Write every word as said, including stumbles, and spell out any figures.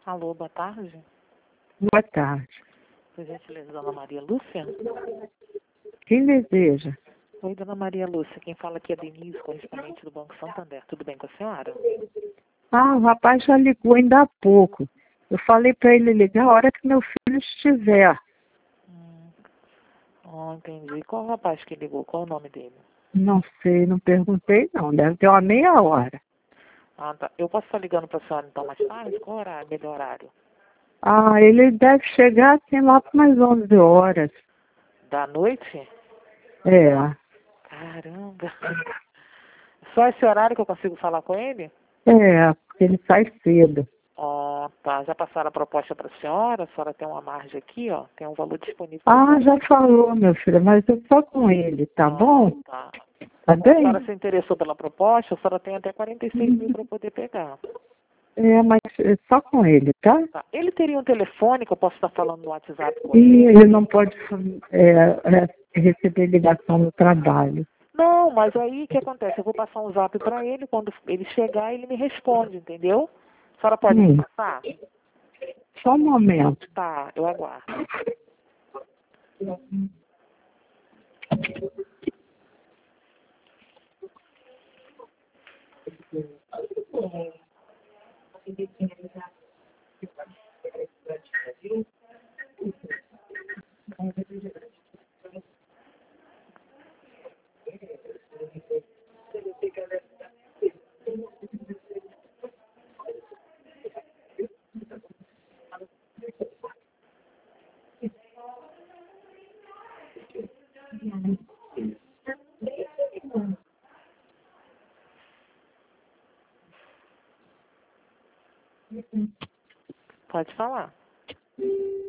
Alô, boa tarde. Boa tarde. Por gentileza, dona Maria Lúcia? Quem deseja? Oi, dona Maria Lúcia. Quem fala aqui é Denise, correspondente do Banco Santander. Tudo bem com a senhora? Ah, o rapaz já ligou ainda há pouco. Eu falei para ele ligar a hora que meu filho estiver. Hum. Oh, entendi. Qual o rapaz que ligou? Qual o nome dele? Não sei, não perguntei não. Deve ter uma meia hora. Ah, tá. Eu posso estar ligando para a senhora então mais tarde? Qual horário? Melhor horário? Ah, ele deve chegar assim lá por umas onze horas. Da noite? É. Caramba. Só esse horário que eu consigo falar com ele? É, porque ele sai cedo. Ó, tá. Já passaram a proposta para a senhora? A senhora tem uma margem aqui, ó. Tem um valor disponível. Ah, já falou, meu filho, mas é só com ele, tá Ah, bom? tá. Tá A senhora bem? se interessou pela proposta, a senhora tem até quarenta e seis mil para poder pegar. É, mas é só com ele, tá? Tá. Ele teria um telefone que eu posso estar falando no WhatsApp com E ele? ele não pode é, é, receber ligação no trabalho. Não, mas aí o que acontece? Eu vou passar um zap para ele, quando ele chegar, ele me responde, entendeu? A senhora pode me Hum, passar? só um momento. Tá, eu aguardo. Pode falar.